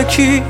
علکی،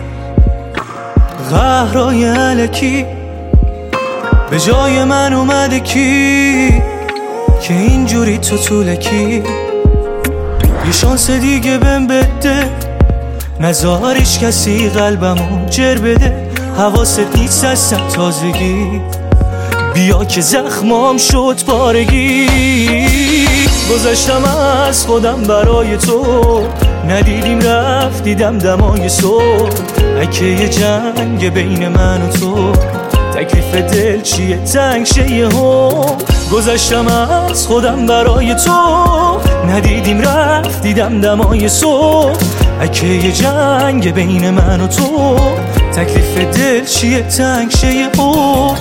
قهرای علکی به جای من اومده کی که اینجوری تو طولکی. یه شانس دیگه بهم بده، نذارش کسی قلبمو جر بده. حواست نیست از تازگی، بیا که زخمام شد پارگی. گذشتم از خودم برای تو، ندیدیم رفت دیدم دمای صبح. اگه یه جنگ بین من و تو، تکلیف دل چیه تنگ شه هم. گذشتم از خودم برای تو، ندیدیم رفت دیدم دمای صبح. اگه یه جنگ بین من و تو، تکلیف دل چیه تنگ شه هم.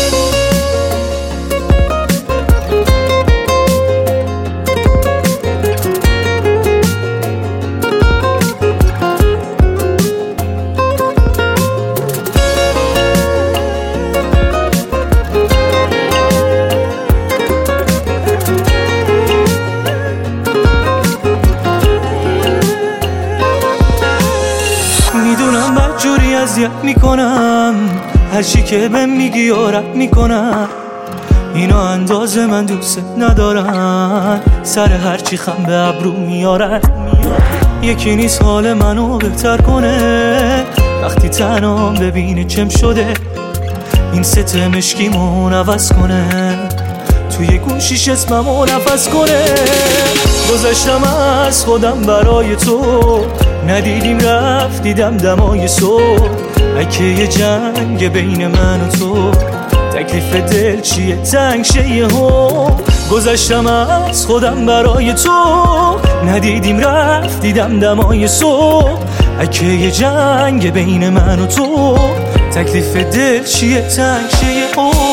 میدونم بدجوری اذیت میکنم، هرچی که بهم میگی آرد میکنم. اینا اندازه من دوست ندارن، سر هرچی خم به ابرو میارن. یکی نیست حال منو بهتر کنه، وقتی تنهام ببینه چم شده. این ست مشکیمون عوض کنه، توی گوشیش اسممو نفس کنه. گذشتم از خودم برای تو، ندیدیم رفت دیدم دمای صبح. اگه یه جنگ بین من و تو، تکلیف دل چیه تنگ شه هم. گذشتم از خودم برای تو، ندیدیم رفت دیدم دمای صبح. اگه یه جنگ بین من و تو، تکلیف دل چیه تنگ شه هم.